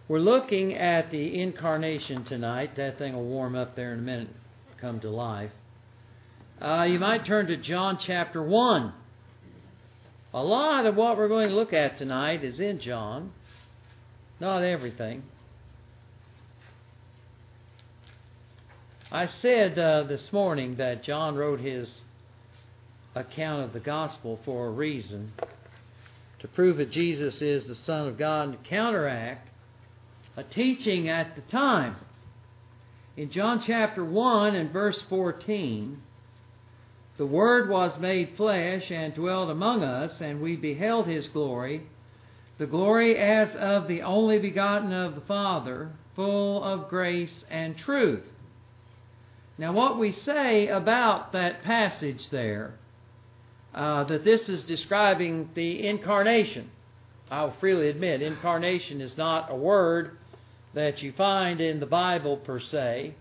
We're looking at the incarnation tonight. That thing will warm up there in a minute, come to life. You might turn to John chapter 1. A lot of what we're going to look at tonight is in John. Not everything. I said this morning that John wrote his account of the gospel for a reason. To prove that Jesus is the Son of God and to counteract a teaching at the time. In John chapter 1 and verse 14, the Word was made flesh and dwelt among us, and we beheld His glory, the glory as of the only begotten of the Father, full of grace and truth. Now what we say about that passage there, that this is describing the incarnation. I'll freely admit, incarnation is not a word that you find in the Bible per se,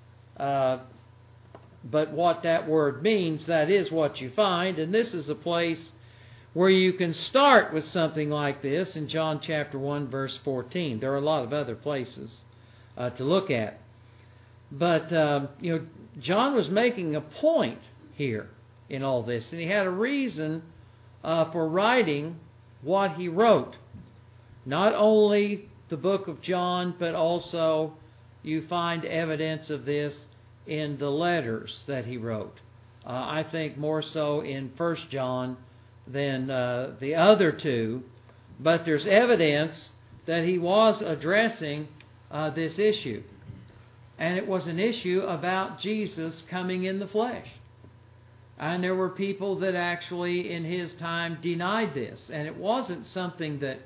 but what that word means, that is what you find, and this is a place where you can start with something like this in John chapter 1 verse 14. There are a lot of other places to look at. But, John was making a point here in all this, and he had a reason for writing what he wrote. Not only the book of John, but also you find evidence of this in the letters that he wrote. I think more so in 1 John than the other two, but there's evidence that he was addressing this issue. And it was an issue about Jesus coming in the flesh. And there were people that actually in his time denied this. And it wasn't something that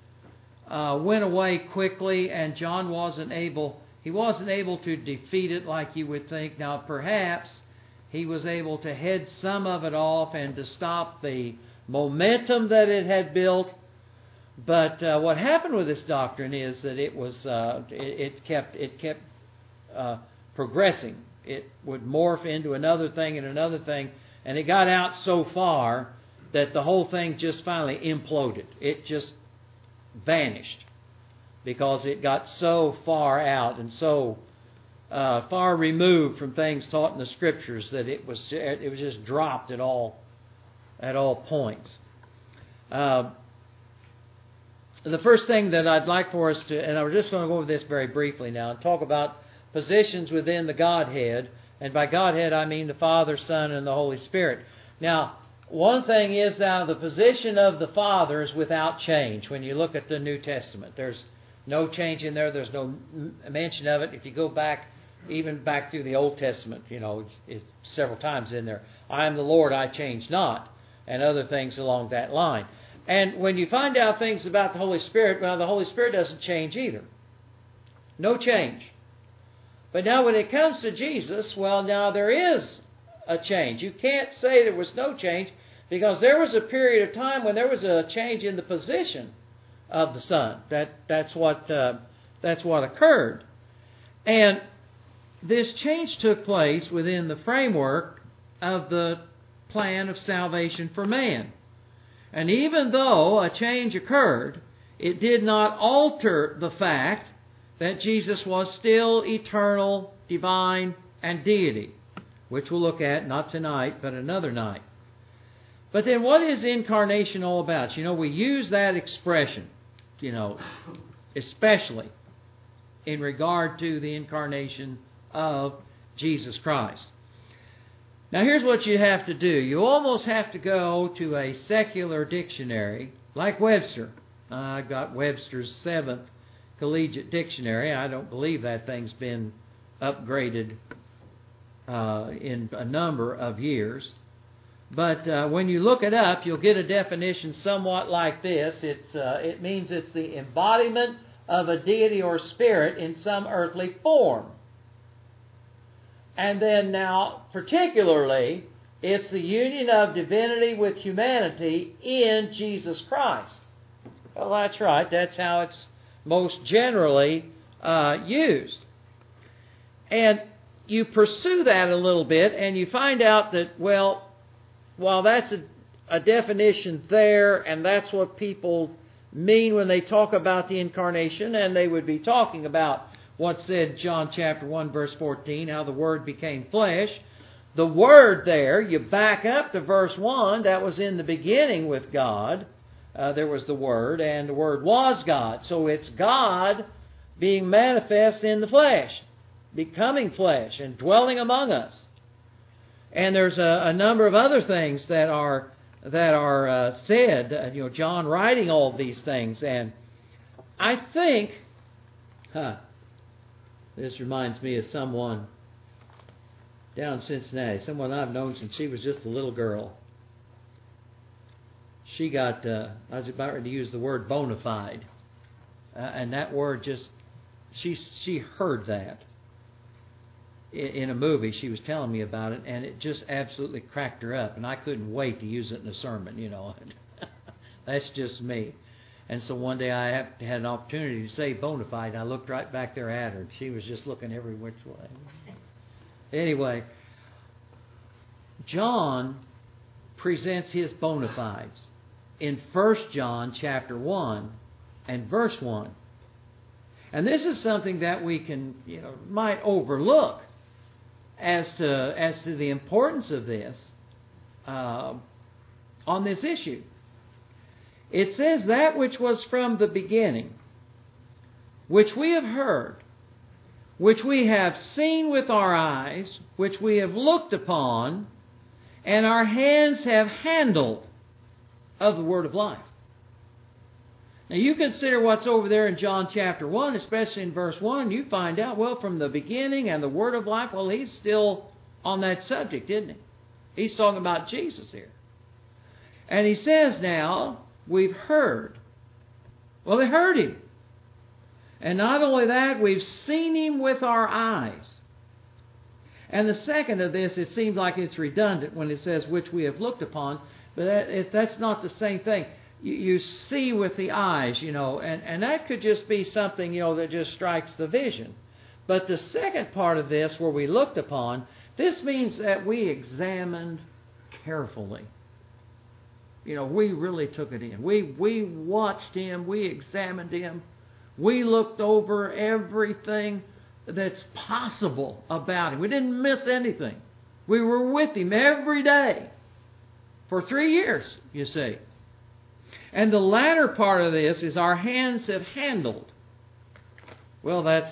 went away quickly, and John wasn't able to defeat it like you would think. Now perhaps he was able to head some of it off and to stop the momentum that it had built. But what happened with this doctrine is that it kept progressing. It would morph into another thing and another thing, and it got out so far that the whole thing just finally imploded. It just vanished because it got so far out and so far removed from things taught in the Scriptures that it was just dropped at all points. The first thing that I'd like for us to, and I'm just going to go over this very briefly now, and talk about positions within the Godhead. And by Godhead, I mean the Father, Son, and the Holy Spirit. Now, one thing is now the position of the Father is without change. When you look at the New Testament, there's no change in there. There's no mention of it. If you go back, even back through the Old Testament, it's several times in there. I am the Lord, I change not, and other things along that line. And when you find out things about the Holy Spirit, well, the Holy Spirit doesn't change either. No change. But now when it comes to Jesus, well, now there is a change. You can't say there was no change, because there was a period of time when there was a change in the position of the Son. That's what occurred. And this change took place within the framework of the plan of salvation for man. And even though a change occurred, it did not alter the fact that Jesus was still eternal, divine, and deity, which we'll look at not tonight, but another night. But then what is incarnation all about? We use that expression, especially in regard to the incarnation of Jesus Christ. Now here's what you have to do. You almost have to go to a secular dictionary, like Webster. I got Webster's 7th Collegiate Dictionary. I don't believe that thing's been upgraded in a number of years. But when you look it up, you'll get a definition somewhat like this. It means it's the embodiment of a deity or spirit in some earthly form. And then now, particularly, it's the union of divinity with humanity in Jesus Christ. Well, that's right. That's how it's most generally used. And you pursue that a little bit, and you find out that, well, while that's a definition there, and that's what people mean when they talk about the incarnation, and they would be talking about what's said John chapter 1 verse 14, how the Word became flesh. The Word there, you back up to verse 1, that was in the beginning with God. There was the Word, and the Word was God. So it's God being manifest in the flesh, becoming flesh, and dwelling among us. And there's a number of other things that are said. John writing all of these things, and I think, this reminds me of someone down in Cincinnati, someone I've known since she was just a little girl. She got, I was about ready to use the word bona fide, and that word just, she heard that in a movie. She was telling me about it, and it just absolutely cracked her up, and I couldn't wait to use it in a sermon, That's just me. And so one day I had an opportunity to say bona fide, and I looked right back there at her, and she was just looking every which way. Anyway, John presents his bona fides in 1 John chapter 1 and verse 1. And this is something that we can, might overlook as to the importance of this on this issue. It says, that which was from the beginning, which we have heard, which we have seen with our eyes, which we have looked upon, and our hands have handled of the word of life. Now you consider what's over there in John chapter 1, especially in verse 1, you find out, well, from the beginning and the word of life, well, he's still on that subject, isn't he? He's talking about Jesus here. And he says now, we've heard. Well, they heard him. And not only that, we've seen him with our eyes. And the second of this, it seems like it's redundant when it says, which we have looked upon, but that's not the same thing. You see with the eyes, and that could just be something, that just strikes the vision. But the second part of this, where we looked upon, this means that we examined carefully. We really took it in. We watched him. We examined him. We looked over everything that's possible about him. We didn't miss anything. We were with him every day for 3 years, you see. And the latter part of this is our hands have handled. Well, that's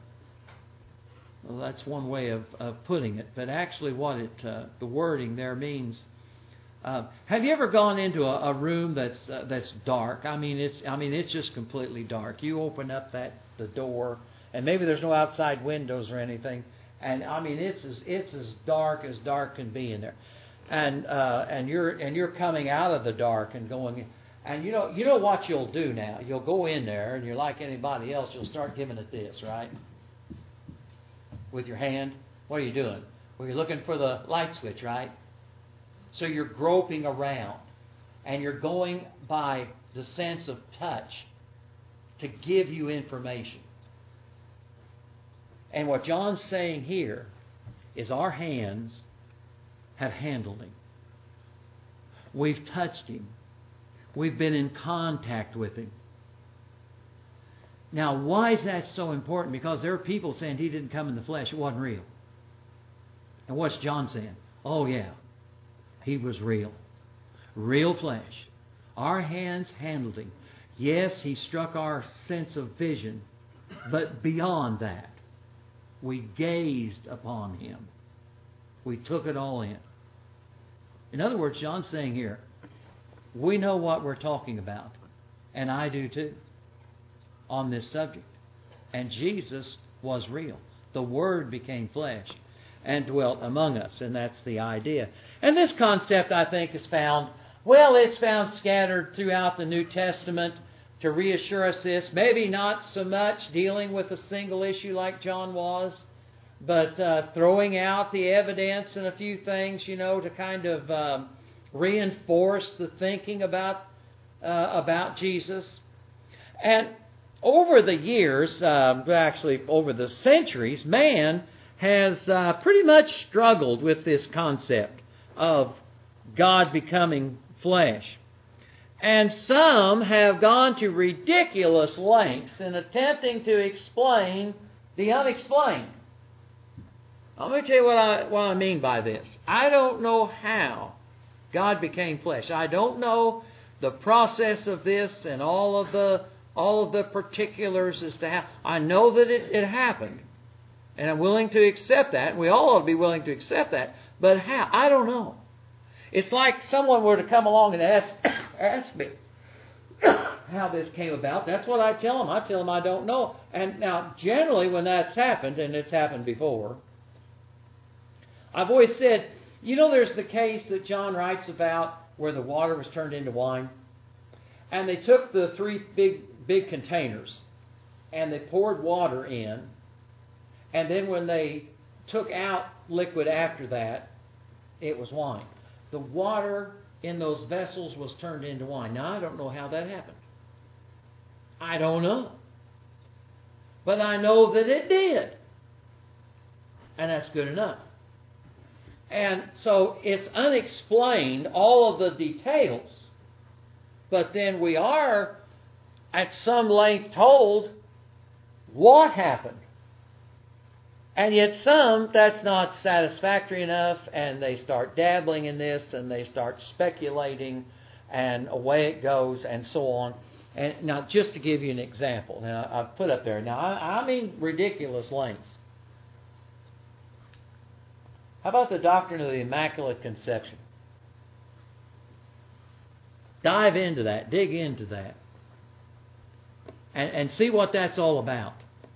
one way of putting it. But actually what the wording there means, have you ever gone into a room that's dark? I mean, it's just completely dark. You open up the door, and maybe there's no outside windows or anything, and I mean it's as dark can be in there, and you're coming out of the dark and going, and you know what you'll do now? You'll go in there, and you're like anybody else. You'll start giving it this, right? With your hand. What are you doing? Well, you're looking for the light switch, right? So you're groping around, and you're going by the sense of touch to give you information. And what John's saying here is our hands have handled him. We've touched him. We've been in contact with him. Now, why is that so important? Because there are people saying he didn't come in the flesh. It wasn't real. And what's John saying? Oh, yeah. He was real. Real flesh. Our hands handled him. Yes, he struck our sense of vision. But beyond that, we gazed upon him. We took it all in. In other words, John's saying here, we know what we're talking about. And I do too. On this subject. And Jesus was real. The Word became flesh and dwelt among us. And that's the idea. And this concept, I think, is found, it's found scattered throughout the New Testament to reassure us this. Maybe not so much dealing with a single issue like John was, but throwing out the evidence and a few things, to kind of reinforce the thinking about Jesus. And over the years, actually over the centuries, man has pretty much struggled with this concept of God becoming flesh. And some have gone to ridiculous lengths in attempting to explain the unexplained. I'm going to tell you what I mean by this. I don't know how God became flesh. I don't know the process of this and all of the particulars as to how. I know that it happened. And I'm willing to accept that. We all ought to be willing to accept that. But how? I don't know. It's like someone were to come along and ask me how this came about. That's what I tell them. I tell them I don't know. And now, generally, when that's happened, and it's happened before, I've always said, there's the case that John writes about where the water was turned into wine. And they took the 3 big containers and they poured water in. And then when they took out liquid after that, it was wine. The water in those vessels was turned into wine. Now, I don't know how that happened. I don't know. But I know that it did. And that's good enough. And so it's unexplained, all of the details. But then we are at some length told what happened. And yet some, that's not satisfactory enough, and they start dabbling in this, and they start speculating, and away it goes, and so on. And now, just to give you an example, now I've put up there, now I mean ridiculous lengths. How about the doctrine of the Immaculate Conception? Dive into that, dig into that, and see what that's all about.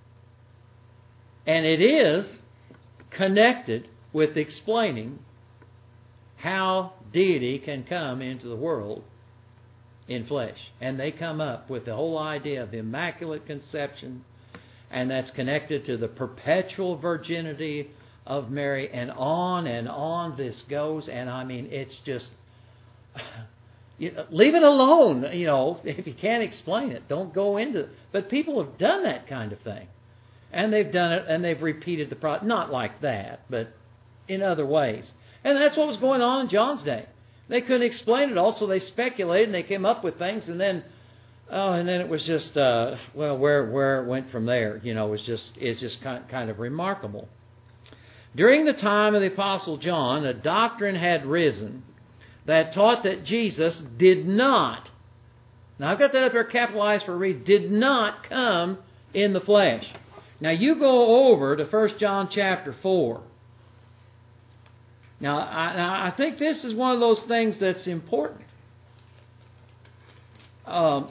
And it is connected with explaining how deity can come into the world in flesh. And they come up with the whole idea of the Immaculate Conception, and that's connected to the perpetual virginity of Mary, and on this goes. And I mean, it's just, leave it alone. If you can't explain it, don't go into it. But people have done that kind of thing. And they've done it, and they've repeated the process. Not like that, but in other ways. And that's what was going on in John's day. They couldn't explain it all, so they speculated, and they came up with things, and then it was just, where it went from there, it's just kind of remarkable. During the time of the Apostle John, a doctrine had risen that taught that Jesus did not, now I've got that up there capitalized for a reason, did not come in the flesh. Now you go over to 1 John chapter 4. Now I think this is one of those things that's important. And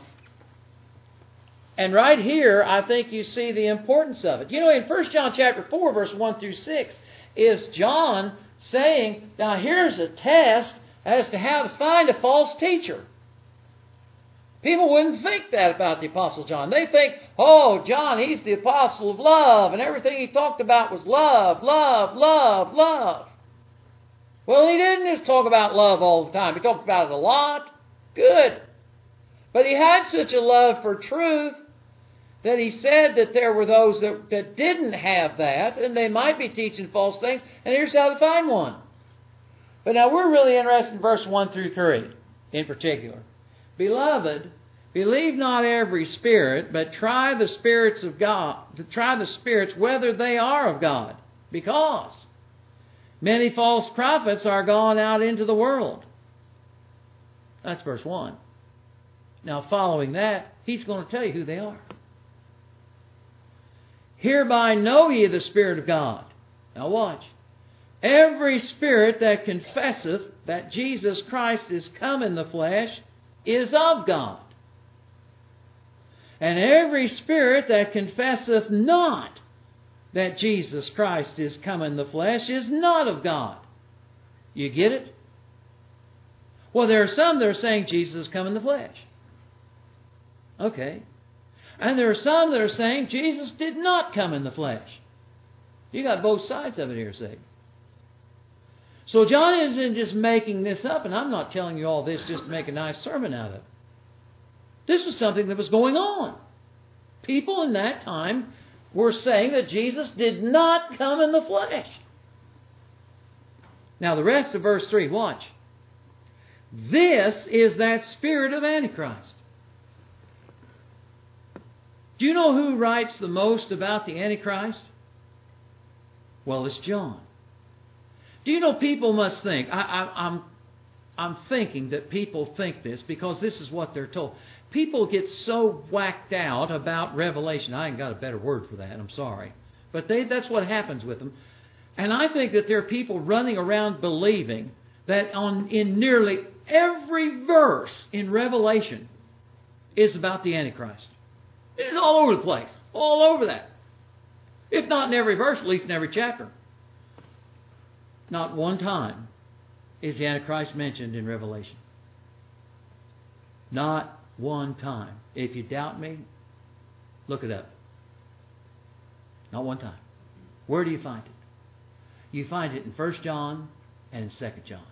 right here, I think you see the importance of it. In 1 John chapter 4, verse 1 through 6, is John saying, now here's a test as to how to find a false teacher. People wouldn't think that about the Apostle John. They think, John, he's the apostle of love, and everything he talked about was love, love, love, love. Well, he didn't just talk about love all the time. He talked about it a lot. Good. But he had such a love for truth that he said that there were those that didn't have that, and they might be teaching false things, and here's how to find one. But now we're really interested in verse 1 through 3 in particular. Beloved, believe not every spirit, but try the spirits of God, try the spirits whether they are of God, because many false prophets are gone out into the world. That's verse 1. Now following that, he's going to tell you who they are. Hereby know ye the Spirit of God. Now watch. Every spirit that confesseth that Jesus Christ is come in the flesh is of God. And every spirit that confesseth not that Jesus Christ is come in the flesh is not of God. You get it? Well, there are some that are saying Jesus has come in the flesh. Okay. And there are some that are saying Jesus did not come in the flesh. You got both sides of it here, see. So John isn't just making this up, and I'm not telling you all this just to make a nice sermon out of it. This was something that was going on. People in that time were saying that Jesus did not come in the flesh. Now the rest of verse 3, watch. This is that spirit of Antichrist. Do you know who writes the most about the Antichrist? Well, it's John. Do you know people must think, I'm thinking that people think this because this is what they're told. People get so whacked out about Revelation. I ain't got a better word for that, I'm sorry. But that's what happens with them. And I think that there are people running around believing that in nearly every verse in Revelation is about the Antichrist. It's all over the place. All over that. If not in every verse, at least in every chapter. Not one time is the Antichrist mentioned in Revelation. Not one time. If you doubt me, look it up. Not one time. Where do you find it? You find it in 1 John and in 2 John.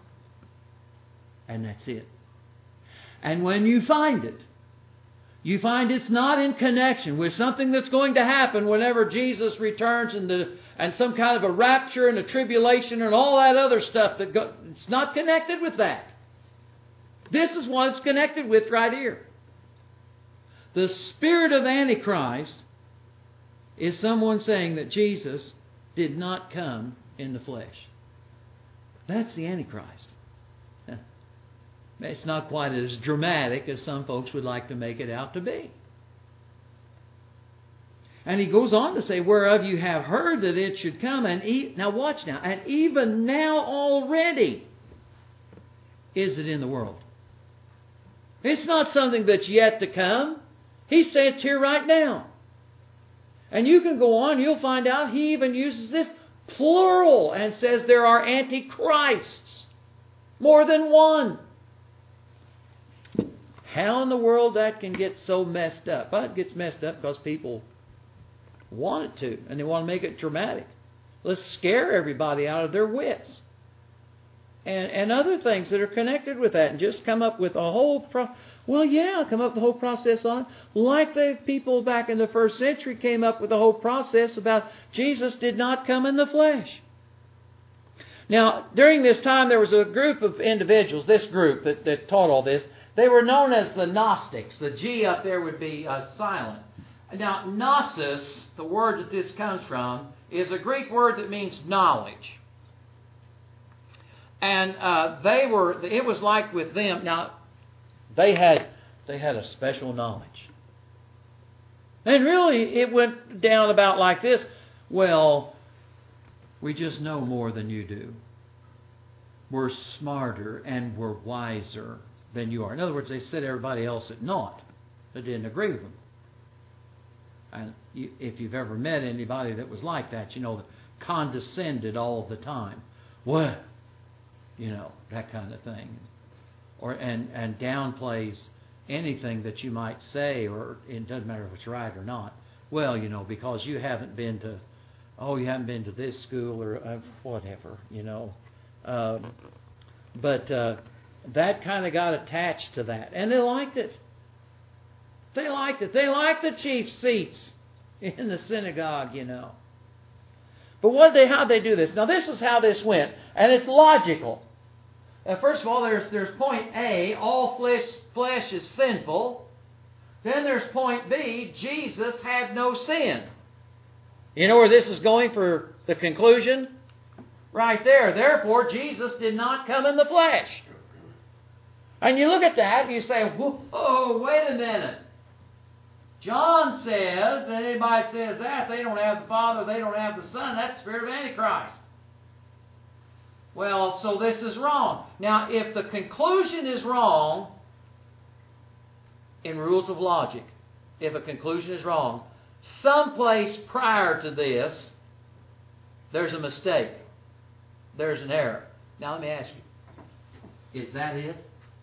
And that's it. And when you find it, you find it's not in connection with something that's going to happen whenever Jesus returns and some kind of a rapture and a tribulation and all that other stuff. It's not connected with that. This is what it's connected with right here. The spirit of Antichrist is someone saying that Jesus did not come in the flesh. That's the Antichrist. It's not quite as dramatic as some folks would like to make it out to be. And he goes on to say, whereof you have heard that it should come, now watch now, and even now already is it in the world. It's not something that's yet to come. He says it's here right now. And you can go on, you'll find out he even uses this plural and says there are antichrists. More than one. How in the world that can get so messed up? Well, it gets messed up because people want it to, and they want to make it dramatic. Let's scare everybody out of their wits. And other things that are connected with that, and just come up with a whole come up with the whole process on it. Like the people back in the first century came up with the whole process about Jesus did not come in the flesh. Now, during this time, there was a group of individuals, this group that taught all this. They were known as the Gnostics. The G up there would be silent. Now, gnosis, the word that this comes from, is a Greek word that means knowledge. And it was like with them, now, they had a special knowledge. And really, it went down about like this. Well, we just know more than you do. We're smarter and we're wiser than you are. In other words, they set everybody else at naught that didn't agree with them. And if you've ever met anybody that was like that, you know, that condescended all the time. What? You know, that kind of thing. And downplays anything that you might say, or it doesn't matter if it's right or not. Well, you know, because you haven't been to this school or whatever, you know. But that kind of got attached to that. And they liked it. They liked it. They liked the chief seats in the synagogue, you know. But how'd they do this? Now, this is how this went. And it's logical. First of all, there's point A, all flesh is sinful. Then there's point B, Jesus had no sin. You know where this is going for the conclusion? Right there. Therefore, Jesus did not come in the flesh. And you look at that and you say, whoa, wait a minute. John says, and anybody says that, they don't have the Father, they don't have the Son, that's the spirit of Antichrist. Well, so this is wrong. Now, if the conclusion is wrong, in rules of logic, if a conclusion is wrong, someplace prior to this, there's a mistake. There's an error. Now, let me ask you, is that it?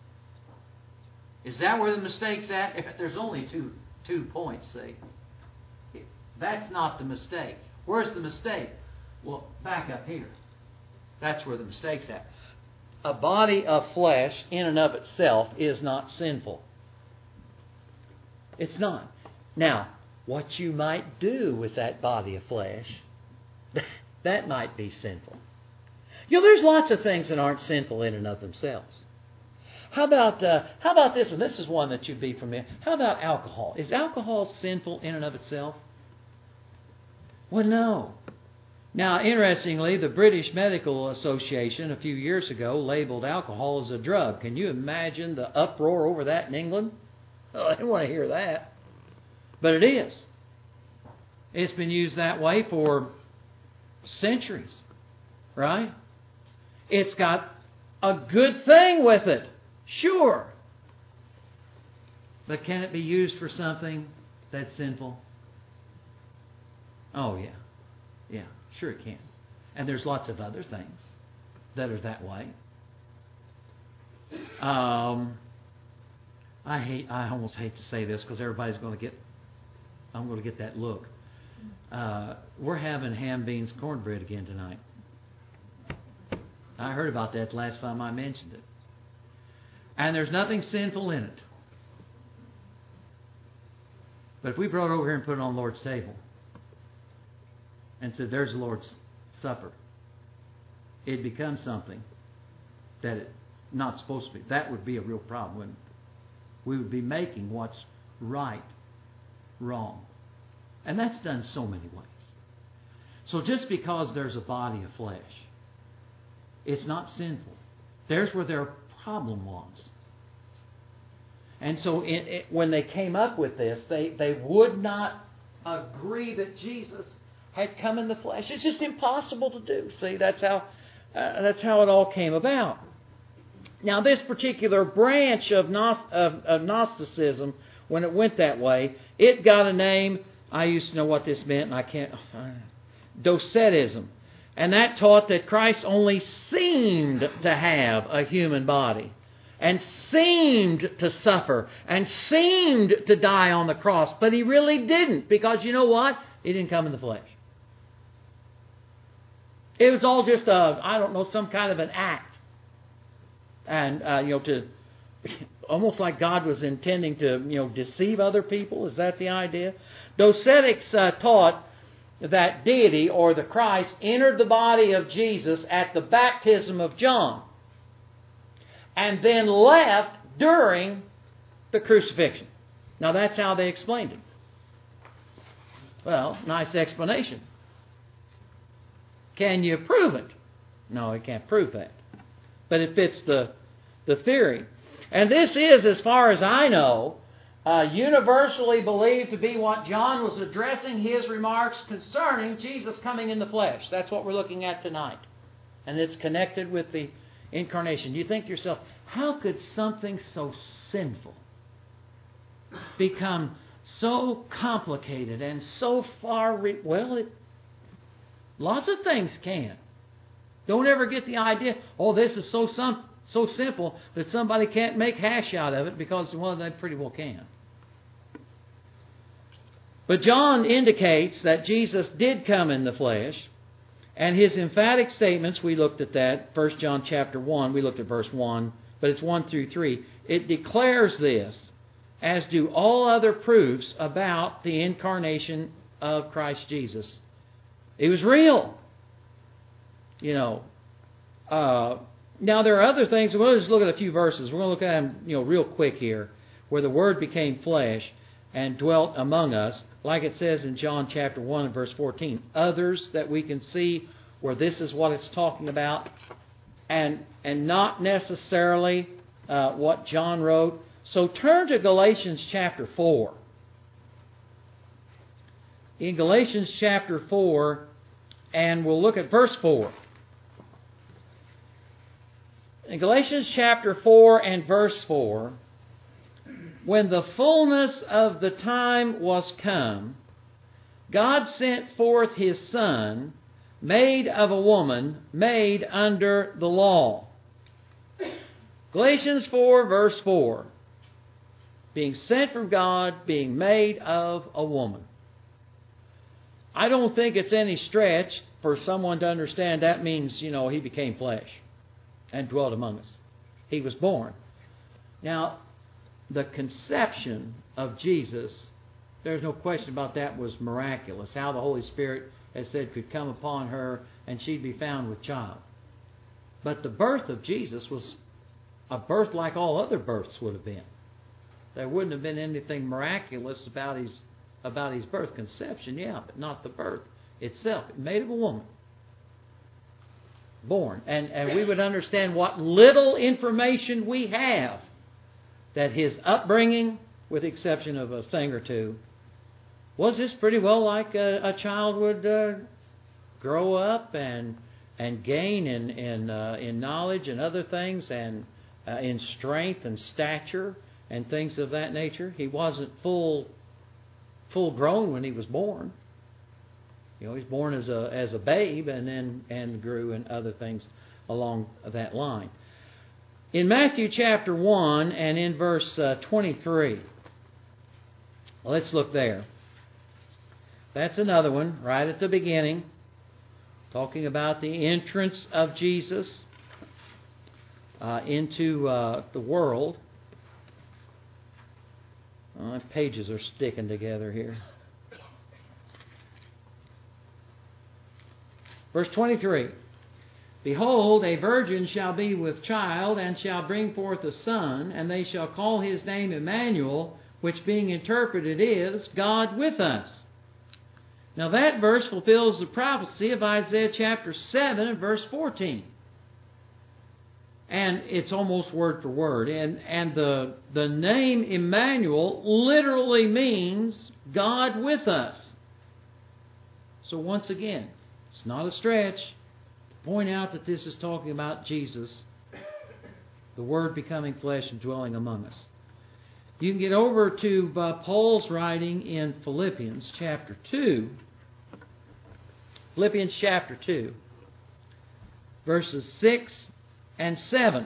Is that where the mistake's at? If there's only two points, see. That's not the mistake. Where's the mistake? Well, back up here. That's where the mistake's at. A body of flesh in and of itself is not sinful. It's not. Now, what you might do with that body of flesh, that might be sinful. You know, there's lots of things that aren't sinful in and of themselves. How about this one? This is one that you'd be familiar. How about alcohol? Is alcohol sinful in and of itself? Well, no. Now, interestingly, the British Medical Association a few years ago labeled alcohol as a drug. Can you imagine the uproar over that in England? Oh, I didn't want to hear that. But it is. It's been used that way for centuries, right? It's got a good thing with it, sure. But can it be used for something that's sinful? Oh, yeah. Yeah, sure it can. And there's lots of other things that are that way. I almost hate to say this because everybody's going to get, I'm going to get that look. We're having ham, beans, cornbread again tonight. I heard about that the last time I mentioned it. And there's nothing sinful in it. But if we brought it over here and put it on the Lord's table and said, there's the Lord's Supper, it becomes something that it's not supposed to be. That would be a real problem, wouldn't it? We would be making what's right wrong. And that's done so many ways. So just because there's a body of flesh, it's not sinful. There's where their problem was. And so when they came up with this, they would not agree that Jesus had come in the flesh. It's just impossible to do. See, that's how it all came about. Now, this particular branch of Gnosticism, when it went that way, it got a name. I used to know what this meant, and I can't. Docetism. And that taught that Christ only seemed to have a human body, and seemed to suffer, and seemed to die on the cross, but He really didn't, because you know what? He didn't come in the flesh. It was all just some kind of an act. And, to almost like God was intending to, deceive other people. Is that the idea? Docetics taught that deity, or the Christ, entered the body of Jesus at the baptism of John, and then left during the crucifixion. Now that's how they explained it. Well, nice explanation. Can you prove it? No, you can't prove that. But it fits the theory. And this is, as far as I know, universally believed to be what John was addressing his remarks concerning Jesus coming in the flesh. That's what we're looking at tonight. And it's connected with the incarnation. You think to yourself, how could something so sinful become so complicated and so far... lots of things can. Don't ever get the idea, this is so simple that somebody can't make hash out of it, because, they pretty well can. But John indicates that Jesus did come in the flesh, and his emphatic statements, we looked at that, 1 John chapter 1, we looked at verse 1, but it's 1 through 3. It declares this, as do all other proofs about the incarnation of Christ Jesus. It was real. Now there are other things. We'll just look at a few verses. We're going to look at them, real quick here, where the Word became flesh and dwelt among us, like it says in John chapter 1 and verse 14. Others that we can see where this is what it's talking about, and not necessarily what John wrote. So turn to Galatians chapter 4. In Galatians chapter 4, and we'll look at verse 4. In Galatians chapter 4 and verse 4, when the fullness of the time was come, God sent forth His Son, made of a woman, made under the law. Galatians 4 verse 4, being sent from God, being made of a woman. I don't think it's any stretch for someone to understand that means, He became flesh and dwelt among us. He was born. Now, the conception of Jesus, there's no question about that, was miraculous. How the Holy Spirit, as said, could come upon her and she'd be found with child. But the birth of Jesus was a birth like all other births would have been. There wouldn't have been anything miraculous about his birth. Conception, yeah, but not the birth itself. Made of a woman. Born. And we would understand what little information we have, that his upbringing, with the exception of a thing or two, was just pretty well like a child would grow up and gain in knowledge and other things, and in strength and stature and things of that nature. He wasn't full grown when he was born. He was born as a babe, and grew in other things along that line. In Matthew chapter 1 and in verse 23, let's look there. That's another one right at the beginning, talking about the entrance of Jesus into the world. My pages are sticking together here. Verse 23. Behold, a virgin shall be with child, and shall bring forth a son, and they shall call his name Emmanuel, which being interpreted is, God with us. Now that verse fulfills the prophecy of Isaiah chapter 7 and verse 14. And it's almost word for word. And the name Emmanuel literally means God with us. So once again, it's not a stretch to point out that this is talking about Jesus, the Word becoming flesh and dwelling among us. You can get over to Paul's writing in Philippians chapter 2. Philippians chapter 2, verses 6 and 7.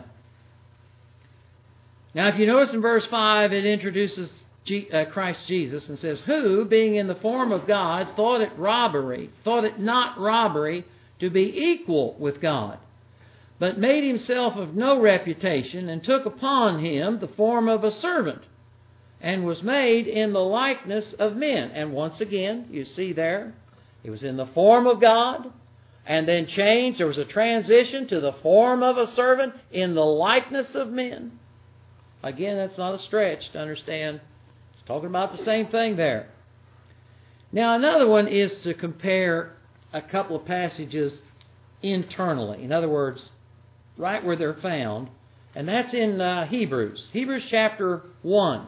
Now, if you notice in verse 5, it introduces Christ Jesus and says, who, being in the form of God, thought it not robbery to be equal with God, but made himself of no reputation, and took upon him the form of a servant, and was made in the likeness of men. And once again, you see there, he was in the form of God, and then changed. There was a transition to the form of a servant in the likeness of men. Again, that's not a stretch to understand. It's talking about the same thing there. Now, another one is to compare a couple of passages internally. In other words, right where they're found. And that's in Hebrews. Hebrews chapter 1.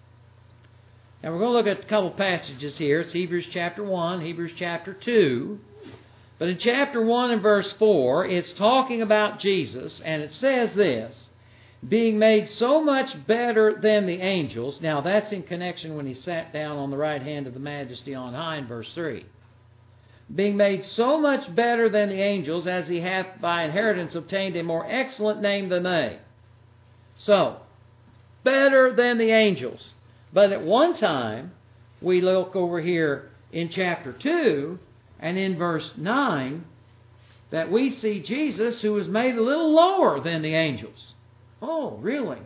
Now, we're going to look at a couple of passages here. It's Hebrews chapter 1, Hebrews chapter 2. But in chapter 1 and verse 4, it's talking about Jesus, and it says this, being made so much better than the angels. Now, that's in connection when he sat down on the right hand of the Majesty on high in verse 3. Being made so much better than the angels, as he hath by inheritance obtained a more excellent name than they. So, better than the angels. But at one time, we look over here in chapter 2 and in verse 9, that we see Jesus who was made a little lower than the angels. Oh, really?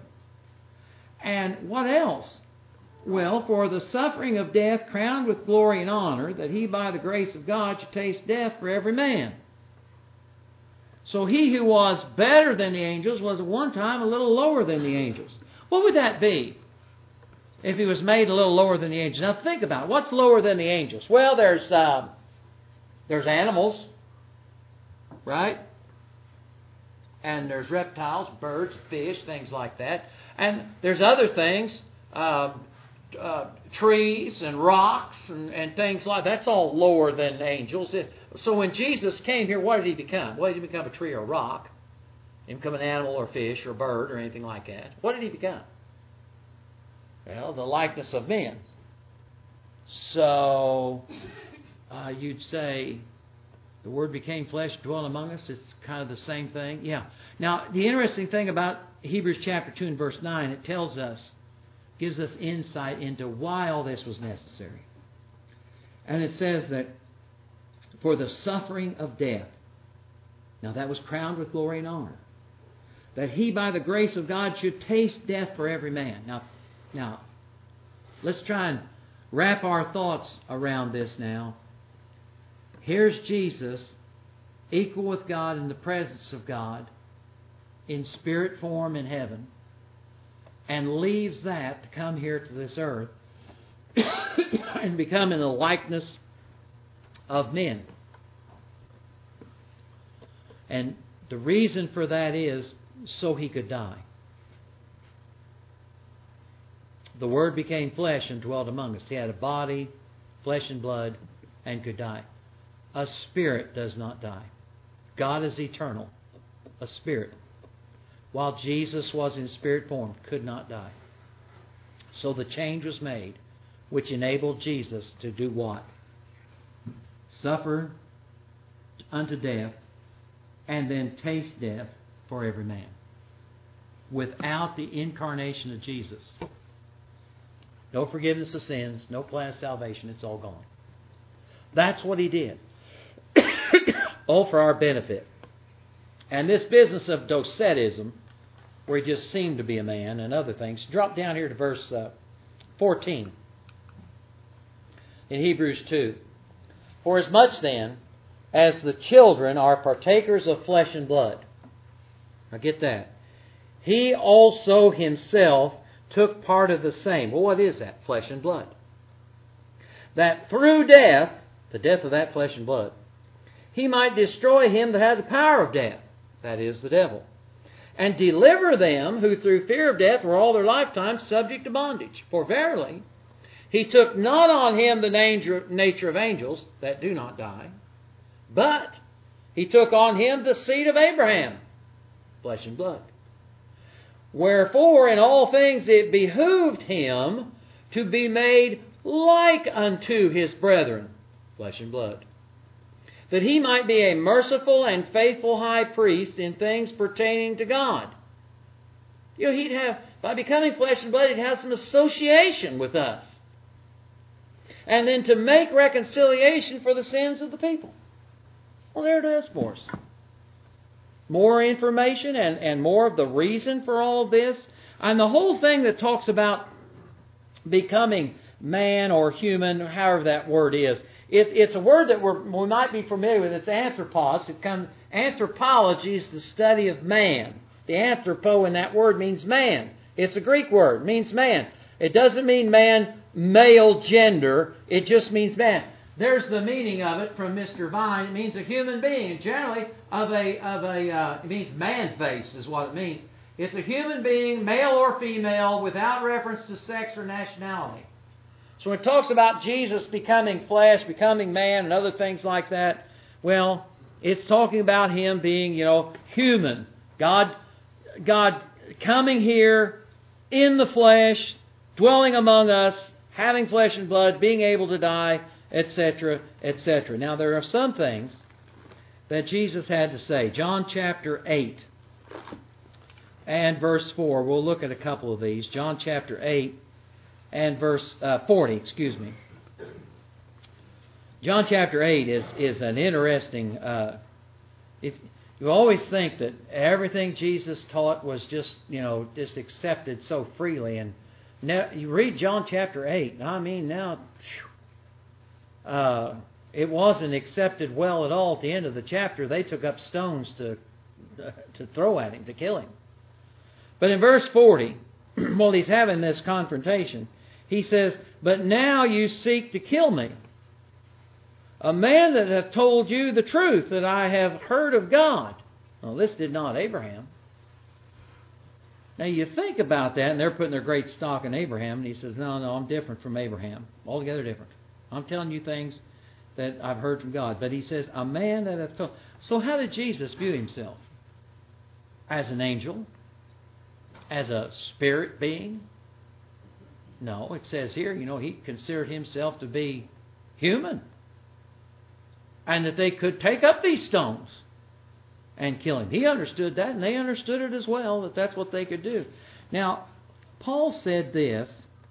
And what else? Well, for the suffering of death crowned with glory and honor, that he by the grace of God should taste death for every man. So he who was better than the angels was at one time a little lower than the angels. What would that be if he was made a little lower than the angels? Now think about it. What's lower than the angels? Well, there's animals, right? And there's reptiles, birds, fish, things like that. And there's other things, trees and rocks and things like that. That's all lower than angels. So when Jesus came here, what did he become? Well, he didn't become a tree or a rock. He didn't become an animal or fish or bird or anything like that. What did he become? Well, the likeness of men. So you'd say the Word became flesh, dwelt among us. It's kind of the same thing. Yeah. Now, the interesting thing about Hebrews chapter 2 and verse 9, it tells us, gives us insight into why all this was necessary. And it says that for the suffering of death, now that was crowned with glory and honor, that he by the grace of God should taste death for every man. Now, let's try and wrap our thoughts around this now. Here's Jesus, equal with God in the presence of God, in spirit form in heaven and leaves that to come here to this earth and become in the likeness of men. And the reason for that is so He could die. The Word became flesh and dwelt among us. He had a body, flesh and blood, and could die. A spirit does not die. God is eternal. A spirit, while Jesus was in spirit form, could not die. So the change was made, which enabled Jesus to do what? Suffer unto death, and then taste death for every man. Without the incarnation of Jesus, no forgiveness of sins, no plan of salvation, it's all gone. That's what He did. All for our benefit. And this business of docetism, where He just seemed to be a man and other things, drop down here to verse 14 in Hebrews 2. For as much then as the children are partakers of flesh and blood. Now get that. He also Himself took part of the same. Well, what is that? Flesh and blood. That through death, the death of that flesh and blood, He might destroy him that had the power of death, that is, the devil, and deliver them who through fear of death were all their lifetime subject to bondage. For verily, He took not on Him the nature of angels that do not die, but He took on Him the seed of Abraham, flesh and blood. Wherefore in all things it behooved Him to be made like unto His brethren, flesh and blood, that He might be a merciful and faithful high priest in things pertaining to God. You know, He'd have, by becoming flesh and blood, He'd have some association with us. And then to make reconciliation for the sins of the people. Well, there it is for us. More information and more of the reason for all of this. And the whole thing that talks about becoming man or human, however that word is, it's a word that we might be familiar with. It's anthropos. Anthropology is the study of man. The anthropo in that word means man. It's a Greek word. It means man. It doesn't mean man, male gender. It just means man. There's the meaning of it from Mr. Vine. It means a human being. And generally, it means man-faced is what it means. It's a human being, male or female, without reference to sex or nationality. So when it talks about Jesus becoming flesh, becoming man, and other things like that, well, it's talking about Him being, human. God coming here in the flesh, dwelling among us, having flesh and blood, being able to die, etc., etc. Now, there are some things that Jesus had to say. John chapter 8 and verse 4. We'll look at a couple of these. John chapter 8 and verse 40, John chapter 8 is an interesting... if you always think that everything Jesus taught was just accepted so freely. And now you read John chapter 8, it wasn't accepted well at all. At the end of the chapter, they took up stones to throw at Him, to kill Him. But in verse 40, while He's having this confrontation, He says, "But now you seek to kill me, a man that hath told you the truth that I have heard of God." Well, this did not Abraham. Now you think about that, and they're putting their great stock in Abraham, and He says, no, I'm different from Abraham. Altogether different. I'm telling you things that I've heard from God. But He says, a man that hath told... So how did Jesus view Himself? As an angel? As a spirit being? No, it says here, He considered Himself to be human. And that they could take up these stones and kill Him. He understood that, and they understood it as well, that that's what they could do. Now, Paul said this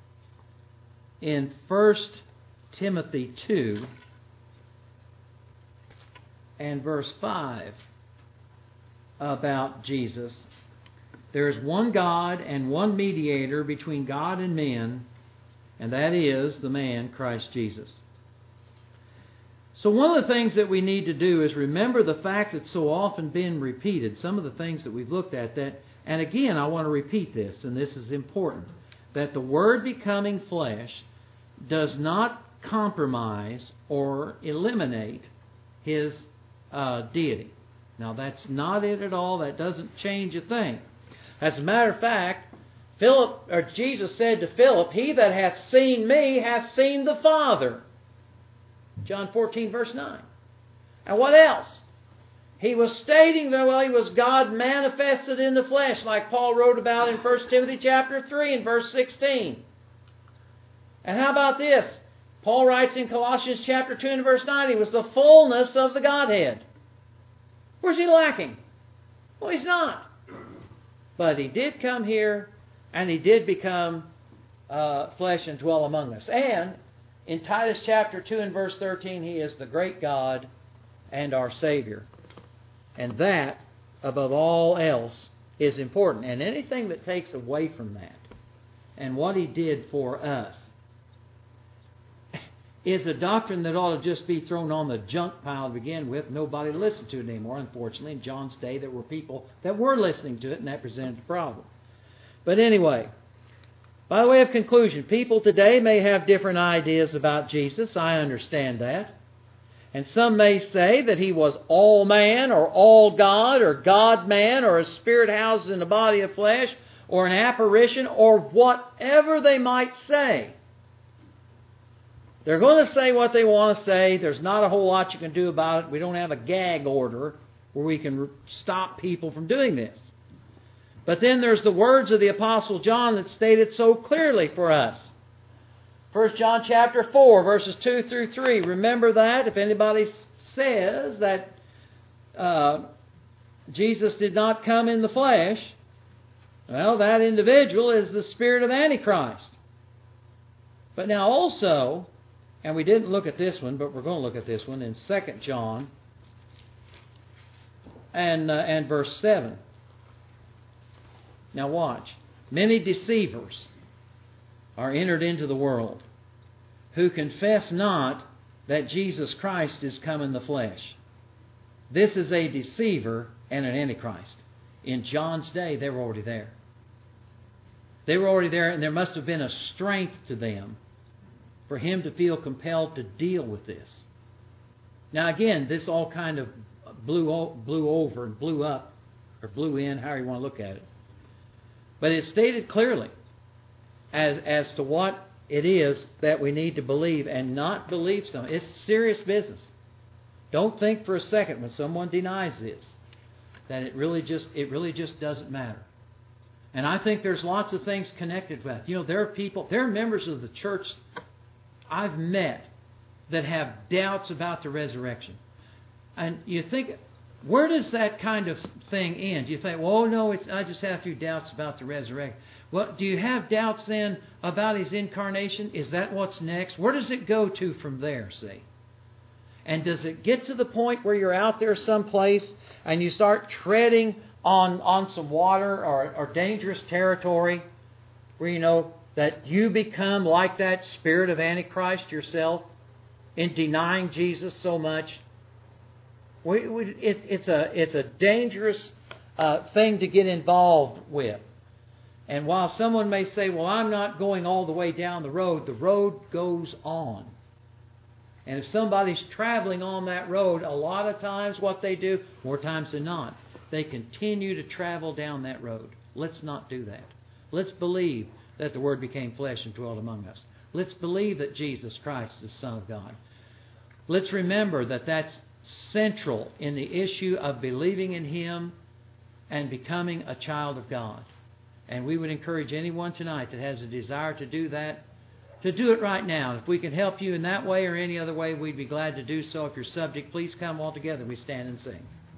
in 1 Timothy 2 and verse 5 about Jesus. There is one God and one mediator between God and men, and that is the man Christ Jesus. So one of the things that we need to do is remember the fact that's so often been repeated, some of the things that we've looked at, that, and again, I want to repeat this, and this is important, that the Word becoming flesh does not compromise or eliminate His deity. Now, that's not it at all. That doesn't change a thing. As a matter of fact, Jesus said to Philip, "He that hath seen me hath seen the Father." John 14, verse 9. And what else? He was stating that, well, He was God manifested in the flesh, like Paul wrote about in 1 Timothy chapter 3 and verse 16. And how about this? Paul writes in Colossians chapter 2 and verse 9, He was the fullness of the Godhead. Where's He lacking? Well, He's not. But He did come here, and He did become flesh and dwell among us. And in Titus chapter 2 and verse 13, He is the great God and our Savior. And that, above all else, is important. And anything that takes away from that and what He did for us is a doctrine that ought to just be thrown on the junk pile to begin with. Nobody listened to it anymore. Unfortunately, in John's day, there were people that were listening to it, and that presented a problem. But anyway, by way of conclusion, people today may have different ideas about Jesus. I understand that. And some may say that He was all man or all God or God-man or a spirit housed in a body of flesh or an apparition or whatever they might say. They're going to say what they want to say. There's not a whole lot you can do about it. We don't have a gag order where we can stop people from doing this. But then there's the words of the Apostle John that state it so clearly for us. 1 John chapter 4, verses 2 through 3. Remember that. If anybody says that Jesus did not come in the flesh, well, that individual is the spirit of Antichrist. But now also, and we didn't look at this one, but we're going to look at this one in 2 John and verse 7. Now watch. Many deceivers are entered into the world, who confess not that Jesus Christ is come in the flesh. This is a deceiver and an antichrist. In John's day, they were already there. They were already there, and there must have been a strength to them for him to feel compelled to deal with this. Now again, this all kind of blew over and blew up, or blew in, however you want to look at it. But it's stated clearly as to what it is that we need to believe and not believe something. It's serious business. Don't think for a second when someone denies this that it really just doesn't matter. And I think there's lots of things connected with that. There are members of the church I've met that have doubts about the resurrection. And you think, where does that kind of thing end? You think, well, no, I just have a few doubts about the resurrection. Well, do you have doubts then about His incarnation? Is that what's next? Where does it go to from there, see? And does it get to the point where you're out there someplace and you start treading on some water or dangerous territory where you know that you become like that spirit of Antichrist yourself in denying Jesus so much? It's a dangerous thing to get involved with. And while someone may say, well, I'm not going all the way down the road goes on. And if somebody's traveling on that road, a lot of times what they do, more times than not, they continue to travel down that road. Let's not do that. Let's believe that the Word became flesh and dwelt among us. Let's believe that Jesus Christ is the Son of God. Let's remember that that's central in the issue of believing in Him and becoming a child of God. And we would encourage anyone tonight that has a desire to do that, to do it right now. If we can help you in that way or any other way, we'd be glad to do so. If you're subject, please come all together. We stand and sing.